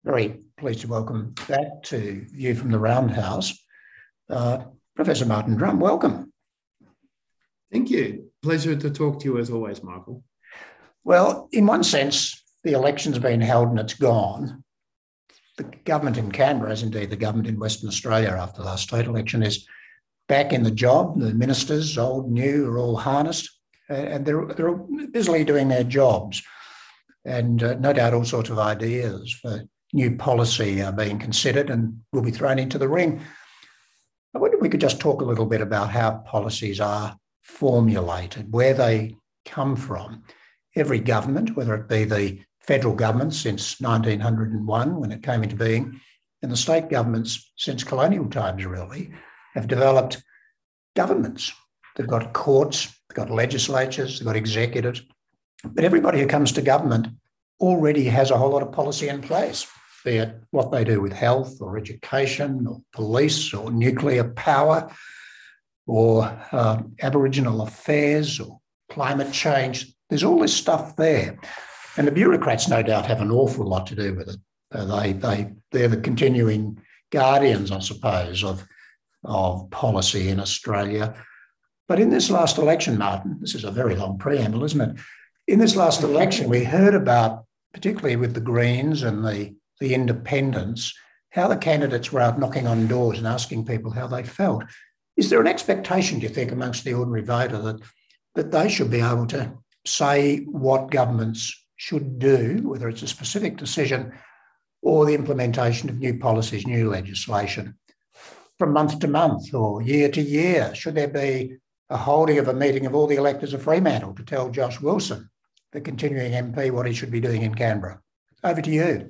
Very pleased to welcome back to View from the Roundhouse, Professor Martin Drum. Welcome. Thank you. Pleasure to talk to you as always, Michael. Well, in one sense, the election's been held and it's gone. The government in Canberra, as indeed the government in Western Australia after the last state election, is back in the job. The ministers, old, new, are all harnessed and they're busily doing their jobs. And no doubt all sorts of ideas for new policy are being considered and will be thrown into the ring. I wonder if we could just talk a little bit about how policies are formulated, where they come from. Every government, whether it be the federal government since 1901 when it came into being, and the state governments since colonial times really, have developed governments. They've got courts, they've got legislatures, they've got executives, but everybody who comes to government already has a whole lot of policy in place, be it what they do with health or education or police or nuclear power or Aboriginal affairs or climate change. There's all this stuff there. And the bureaucrats no doubt have an awful lot to do with it. They're the continuing guardians, I suppose, of policy in Australia. But in this last election, Martin, this is a very long preamble, isn't it? In this last election, we heard about, particularly with the Greens and the independents, how the candidates were out knocking on doors and asking people how they felt. Is there an expectation, do you think, amongst the ordinary voter that they should be able to say what governments should do, whether it's a specific decision or the implementation of new policies, new legislation, from month to month or year to year? Should there be a holding of a meeting of all the electors of Fremantle to tell Josh Wilson, the continuing MP, what he should be doing in Canberra? Over to you.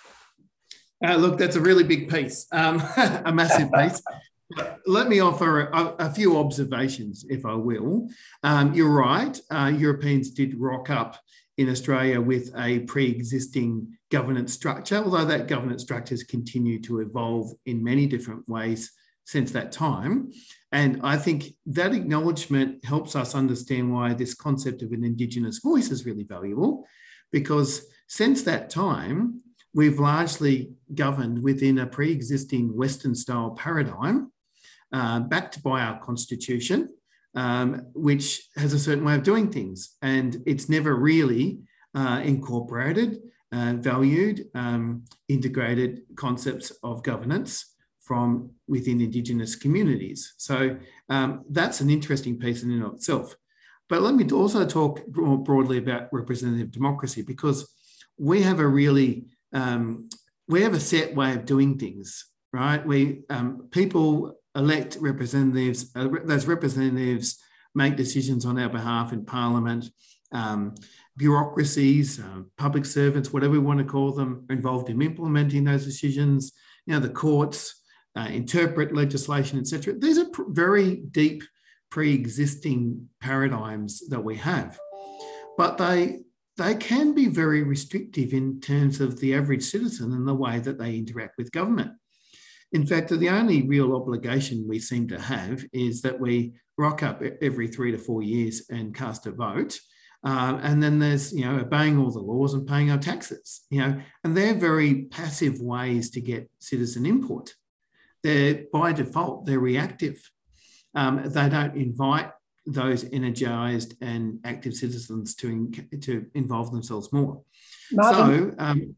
Look, that's a really big piece, a massive piece. Let me offer a few observations, if I will. You're right. Europeans did rock up in Australia with a pre-existing governance structure, although that governance structure has continued to evolve in many different ways since that time. And I think that acknowledgement helps us understand why this concept of an Indigenous voice is really valuable, because since that time, we've largely governed within a pre-existing Western-style paradigm, backed by our constitution, which has a certain way of doing things. And it's never really incorporated, valued, integrated concepts of governance from within Indigenous communities. So that's an interesting piece in and of itself. But let me also talk more broadly about representative democracy, because we have a really, we have a set way of doing things, right? People elect representatives, those representatives make decisions on our behalf in Parliament. Bureaucracies, public servants, whatever we want to call them, are involved in implementing those decisions. You know, the courts interpret legislation, etc. These are very deep pre-existing paradigms that we have, but they can be very restrictive in terms of the average citizen and the way that they interact with government. In fact, the only real obligation we seem to have is that we rock up every 3 to 4 years and cast a vote. And then there's, obeying all the laws and paying our taxes, and they're very passive ways to get citizen input. By default, they're reactive. They don't invite those energised and active citizens to involve themselves more. Martin,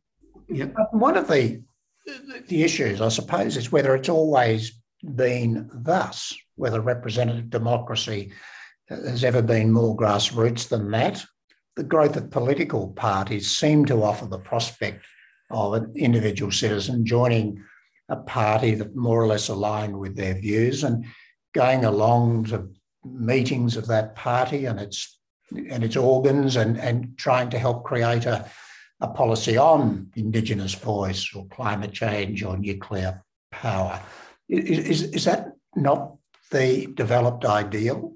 one of the issues, I suppose, is whether it's always been thus, whether representative democracy has ever been more grassroots than that. The growth of political parties seem to offer the prospect of an individual citizen joining a party that more or less aligned with their views and going along to meetings of that party and its organs and trying to help create a policy on Indigenous voice or climate change or nuclear power. Is that not the developed ideal?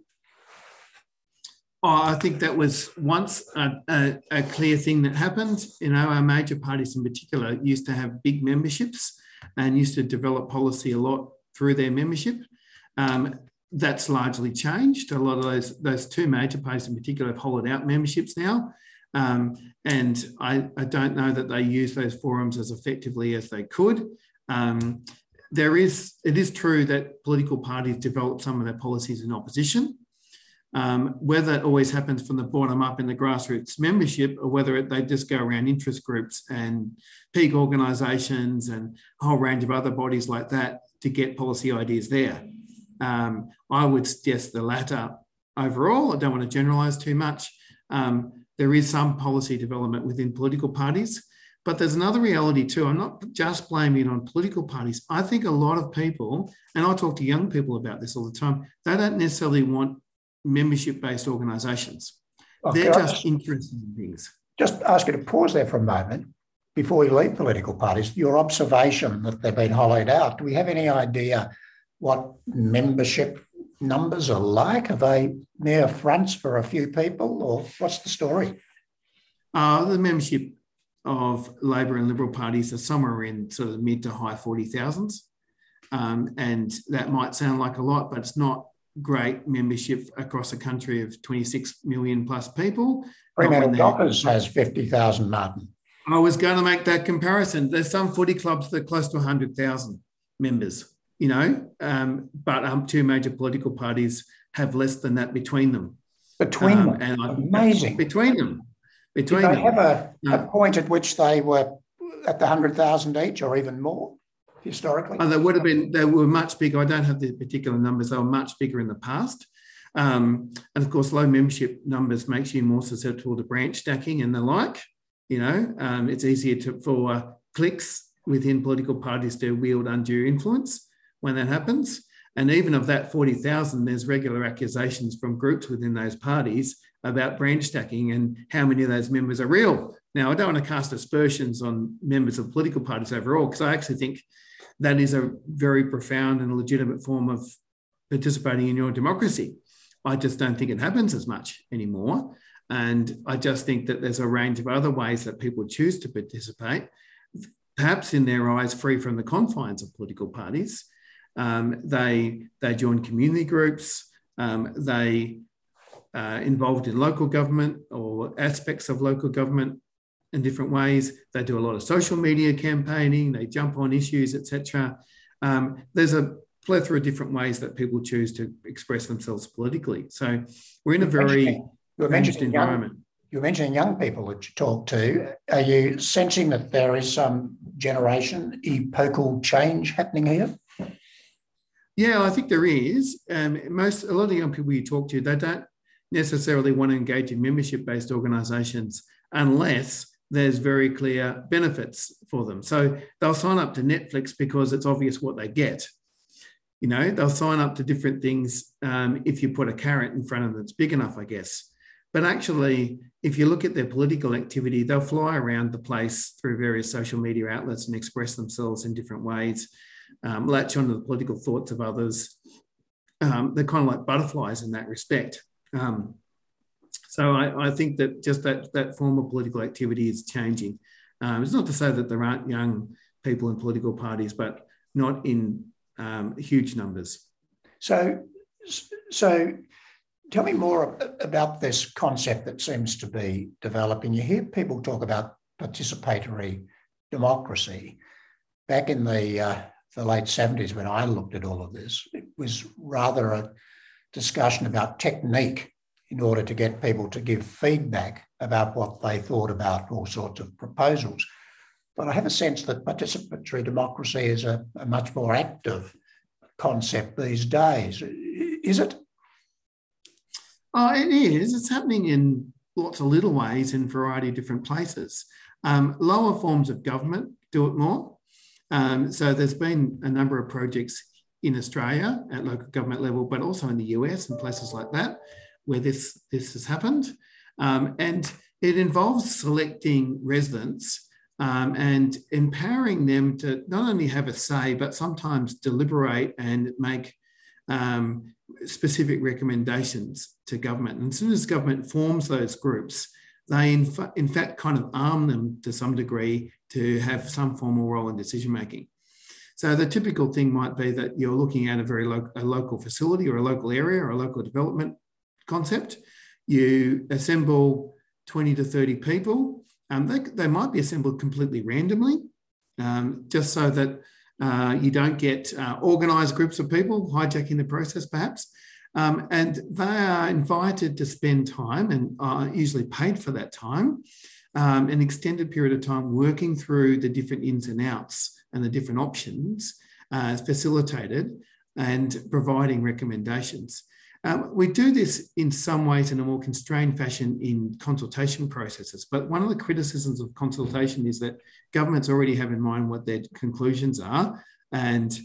Oh, I think that was once a clear thing that happened. Our major parties in particular used to have big memberships and used to develop policy a lot through their membership. That's largely changed. A lot of those two major parties in particular have hollowed out memberships now. And I don't know that they use those forums as effectively as they could. It is true that political parties develop some of their policies in opposition. Whether it always happens from the bottom up in the grassroots membership, or whether they just go around interest groups and peak organisations and a whole range of other bodies like that to get policy ideas there. I would suggest the latter overall. I don't want to generalise too much. There is some policy development within political parties, but there's another reality too. I'm not just blaming it on political parties. I think a lot of people, and I talk to young people about this all the time, they don't necessarily want membership-based organisations. They're just interested in things. Just ask you to pause there for a moment before we leave political parties. Your observation that they've been hollowed out, do we have any idea what membership numbers are like? Are they mere fronts for a few people, or what's the story? The membership of Labor and Liberal parties are somewhere in sort of mid to high 40,000s. And that might sound like a lot, but it's not great membership across a country of 26 million plus people. Fremantle Dockers has 50,000, Martin. I was going to make that comparison. There's some footy clubs that are close to 100,000 members, but two major political parties have less than that between them. Between them? And amazing. Between them. Did they have a point at which they were at the 100,000 each or even more? Historically? They were much bigger. I don't have the particular numbers. They were much bigger in the past. And of course, low membership numbers makes you more susceptible to branch stacking and the like. It's easier for cliques within political parties to wield undue influence when that happens. And even of that 40,000, there's regular accusations from groups within those parties about branch stacking and how many of those members are real. Now, I don't want to cast aspersions on members of political parties overall, because I actually think that is a very profound and legitimate form of participating in your democracy. I just don't think it happens as much anymore. And I just think that there's a range of other ways that people choose to participate, perhaps in their eyes free from the confines of political parties. They join community groups, they involved in local government or aspects of local government in different ways. They do a lot of social media campaigning, they jump on issues, etc. There's a plethora of different ways that people choose to express themselves politically. So we're in a very changed environment. You're mentioning young people that you talk to. Are you sensing that there is some generation epochal change happening here? Yeah, I think there is. A lot of the young people you talk to, they don't necessarily want to engage in membership-based organisations unless there's very clear benefits for them. So they'll sign up to Netflix because it's obvious what they get. They'll sign up to different things if you put a carrot in front of them that's big enough, I guess. But actually, if you look at their political activity, they'll fly around the place through various social media outlets and express themselves in different ways, latch onto the political thoughts of others. They're kind of like butterflies in that respect. So I think that just that form of political activity is changing. It's not to say that there aren't young people in political parties, but not in huge numbers. So tell me more about this concept that seems to be developing. You hear people talk about participatory democracy. Back in the late 70s, when I looked at all of this, it was rather a discussion about technique in order to get people to give feedback about what they thought about all sorts of proposals. But I have a sense that participatory democracy is a much more active concept these days. Is it? Oh, it is. It's happening in lots of little ways in a variety of different places. Lower forms of government do it more. So there's been a number of projects in Australia at local government level, but also in the US and places like that, where this has happened. And it involves selecting residents and empowering them to not only have a say, but sometimes deliberate and make specific recommendations to government. And as soon as government forms those groups, they in fact kind of arm them to some degree to have some formal role in decision making. So the typical thing might be that you're looking at a local facility or a local area or a local development concept. You assemble 20 to 30 people. They might be assembled completely randomly, just so that you don't get organised groups of people hijacking the process, perhaps. And they are invited to spend time, and are usually paid for that time, an extended period of time working through the different ins and outs and the different options, facilitated and providing recommendations. We do this in some ways in a more constrained fashion in consultation processes, but one of the criticisms of consultation is that governments already have in mind what their conclusions are, and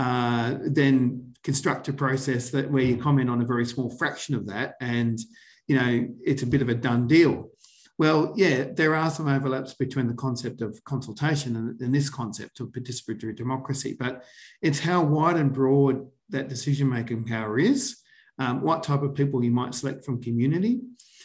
then construct a process where you comment on a very small fraction of that, and it's a bit of a done deal. Well, yeah, there are some overlaps between the concept of consultation and this concept of participatory democracy, but it's how wide and broad that decision-making power is, what type of people you might select from community.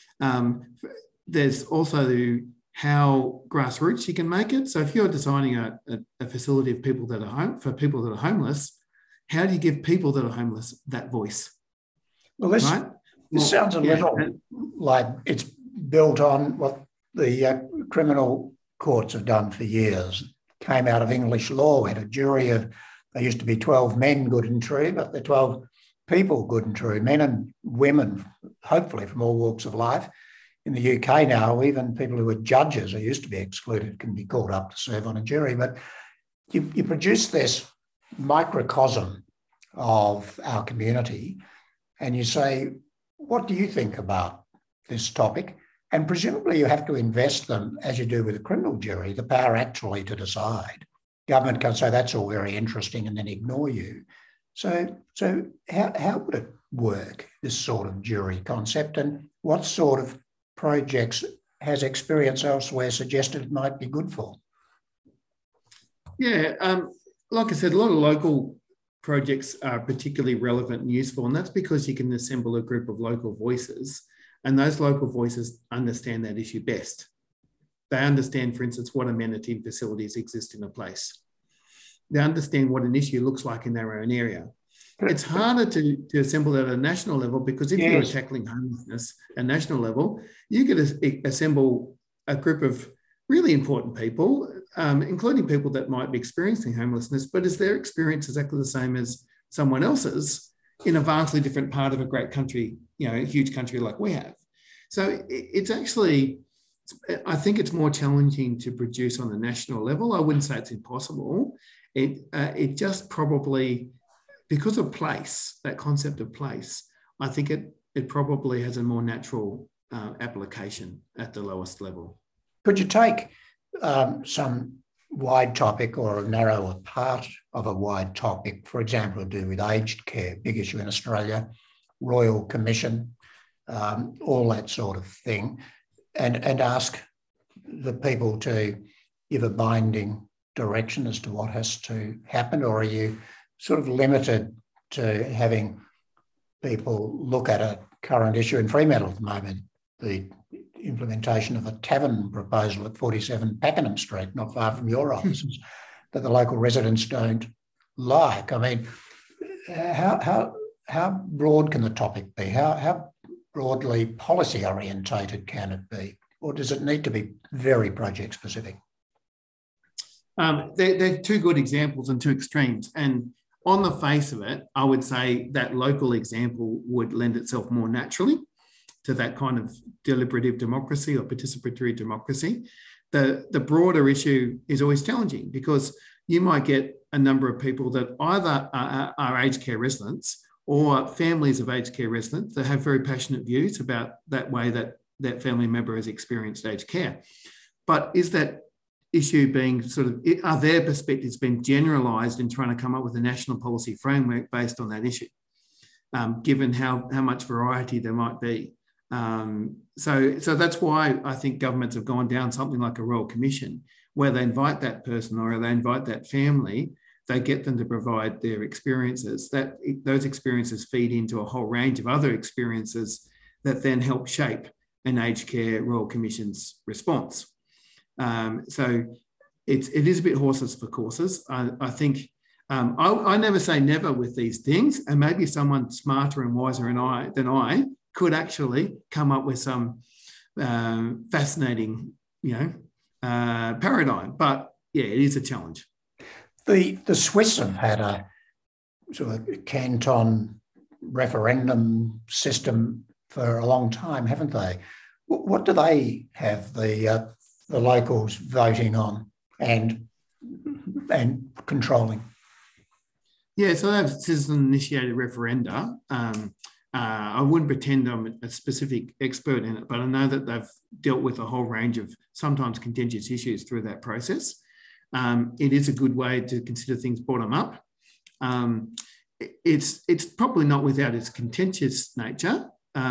There's also how grassroots you can make it. So if you're designing a facility of people that are for people that are homeless, how do you give people that are homeless that voice? Well, this sounds a little like it's built on what the criminal courts have done for years. Came out of English law. We had a jury of, there used to be 12 men, good and true, but they're 12 people, good and true, men and women, hopefully from all walks of life. In the UK now, even people who are judges who used to be excluded can be called up to serve on a jury. But you produce this microcosm of our community and you say, what do you think about this topic? And presumably you have to invest them, as you do with a criminal jury, the power actually to decide. Government can say that's all very interesting and then ignore you. So how would it work, this sort of jury concept, and what sort of projects has experience elsewhere suggested it might be good for? Yeah, like I said, a lot of local projects are particularly relevant and useful, and that's because you can assemble a group of local voices, and those local voices understand that issue best. They understand, for instance, what amenity and facilities exist in a place. They understand what an issue looks like in their own area. It's harder to assemble at a national level, because if you're tackling homelessness at a national level, you could assemble a group of really important people, including people that might be experiencing homelessness, but is their experience exactly the same as someone else's in a vastly different part of a great country, a huge country like we have. So it's actually, I think it's more challenging to produce on a national level. I wouldn't say it's impossible. It just probably, because of place, that concept of place, I think it probably has a more natural application at the lowest level. Could you take some wide topic or a narrower part of a wide topic, for example, to do with aged care, big issue in Australia, Royal Commission, all that sort of thing, and ask the people to give a binding direction as to what has to happen? Or are you sort of limited to having people look at a current issue in Fremantle at the moment, the implementation of a tavern proposal at 47 Pakenham Street, not far from your offices, that the local residents don't like? I mean, how broad can the topic be? How broadly policy orientated can it be? Or does it need to be very project specific? They're two good examples and two extremes. And on the face of it, I would say that local example would lend itself more naturally to that kind of deliberative democracy or participatory democracy. The broader issue is always challenging, because you might get a number of people that either are aged care residents or families of aged care residents that have very passionate views about that way that that family member has experienced aged care. But is that issue being are their perspectives being generalised in trying to come up with a national policy framework based on that issue, given how much variety there might be? So that's why I think governments have gone down something like a Royal Commission, where they invite that person or they invite that family, they get them to provide their experiences. Those experiences feed into a whole range of other experiences that then help shape an aged care Royal Commission's response. So it is a bit horses for courses. I think I never say never with these things, and maybe someone smarter and wiser than I could actually come up with some fascinating, paradigm. But yeah, it is a challenge. The Swiss have had a sort of canton referendum system for a long time, haven't they? What do they have the locals voting on and controlling? Yeah, so they have citizen-initiated referenda. I wouldn't pretend I'm a specific expert in it, but I know that they've dealt with a whole range of sometimes contentious issues through that process. It is a good way to consider things bottom up. It's probably not without its contentious nature.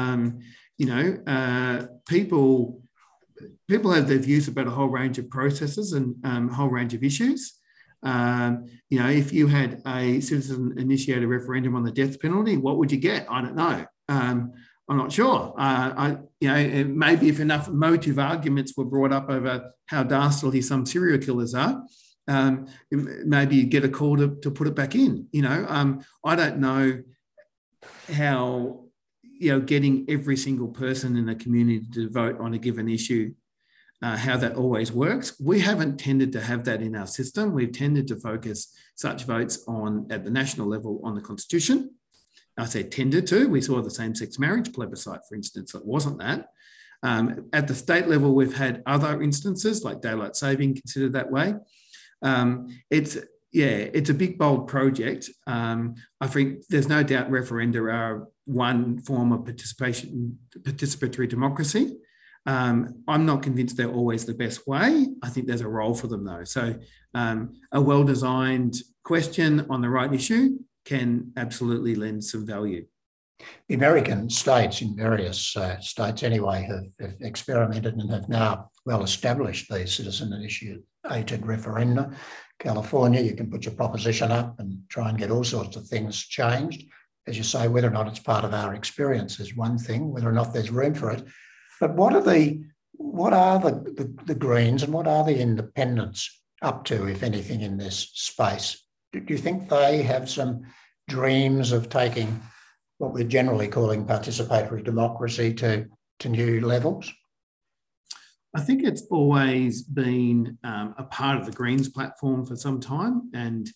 People have their views about a whole range of processes and a whole range of issues. If you had a citizen-initiated referendum on the death penalty, what would you get? I don't know. I'm not sure. Maybe if enough motive arguments were brought up over how dastardly some serial killers are, maybe you get a call to put it back in. I don't know how getting every single person in the community to vote on a given issue, how that always works. We haven't tended to have that in our system. We've tended to focus such votes at the national level on the Constitution. I say tended to. We saw the same-sex marriage plebiscite, for instance, that wasn't that. At the state level, we've had other instances like daylight saving considered that way. It's a big, bold project. I think there's no doubt referenda are one form of participatory democracy. I'm not convinced they're always the best way. I think there's a role for them, though. So a well-designed question on the right issue can absolutely lend some value. The American states, in various states anyway, have experimented and have now well established these citizen-initiated referenda. California, you can put your proposition up and try and get all sorts of things changed. As you say, whether or not it's part of our experience is one thing, whether or not there's room for it. But what are the Greens and what are the independents up to, if anything, in this space? Do you think they have some dreams of taking what we're generally calling participatory democracy to new levels? I think it's always been a part of the Greens platform for some time, and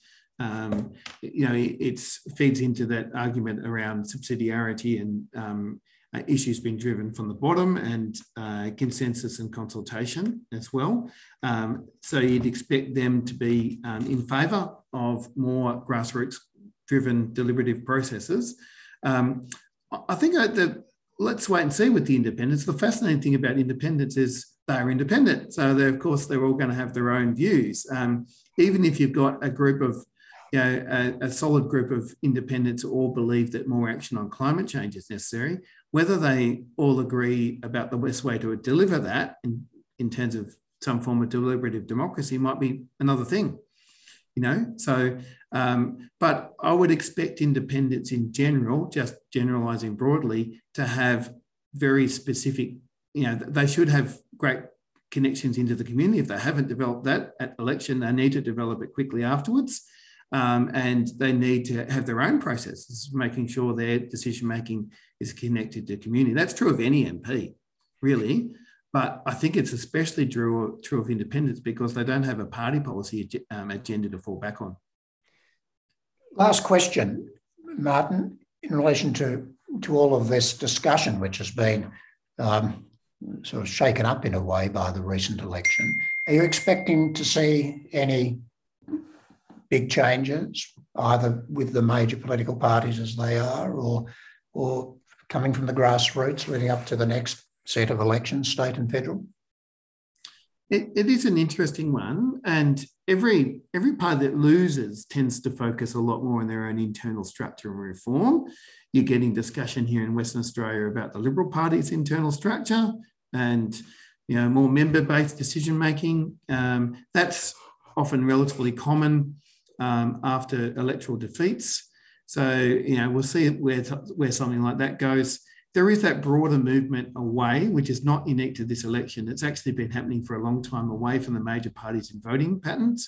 it feeds into that argument around subsidiarity and issues being driven from the bottom and consensus and consultation as well. So you'd expect them to be in favour of more grassroots-driven deliberative processes. I think let's wait and see with the independents. The fascinating thing about independents is they're independent. So of course, they're all going to have their own views. Even if you've got a group of, a solid group of independents who all believe that more action on climate change is necessary, whether they all agree about the best way to deliver that in terms of some form of deliberative democracy might be another thing, So, but I would expect independents in general, just generalising broadly, to have very specific, they should have great connections into the community. If they haven't developed that at election, they need to develop it quickly afterwards. And they need to have their own processes, making sure their decision-making is connected to community. That's true of any MP, really. But I think it's especially true of independents because they don't have a party policy agenda to fall back on. Last question, Martin, in relation to all of this discussion, which has been sort of shaken up in a way by the recent election. Are you expecting to see any big changes, either with the major political parties as they are, or coming from the grassroots leading up to the next set of elections, state and federal? It is an interesting one, and every party that loses tends to focus a lot more on their own internal structure and reform. You're getting discussion here in Western Australia about the Liberal Party's internal structure and more member-based decision-making. That's often relatively common after electoral defeats. So, we'll see where something like that goes. There is that broader movement away, which is not unique to this election. It's actually been happening for a long time, away from the major parties in voting patterns.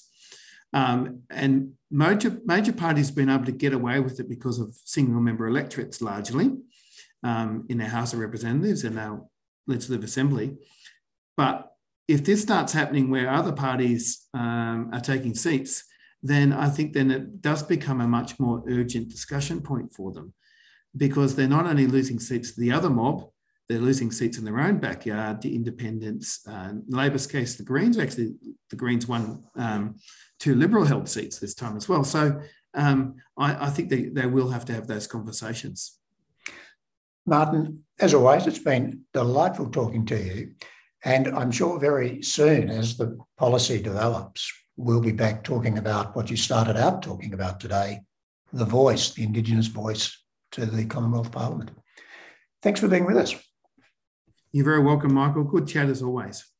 And major parties have been able to get away with it because of single member electorates largely in their House of Representatives and now legislative assembly. But if this starts happening where other parties are taking seats, then I think then it does become a much more urgent discussion point for them, because they're not only losing seats to the other mob, they're losing seats in their own backyard, the independents. Labor's case, the Greens won 2 Liberal-held seats this time as well. So I think they will have to have those conversations. Martin, as always, it's been delightful talking to you. And I'm sure very soon, as the policy develops, we'll be back talking about what you started out talking about today, the voice, the Indigenous voice to the Commonwealth Parliament. Thanks for being with us. You're very welcome, Michael. Good chat as always.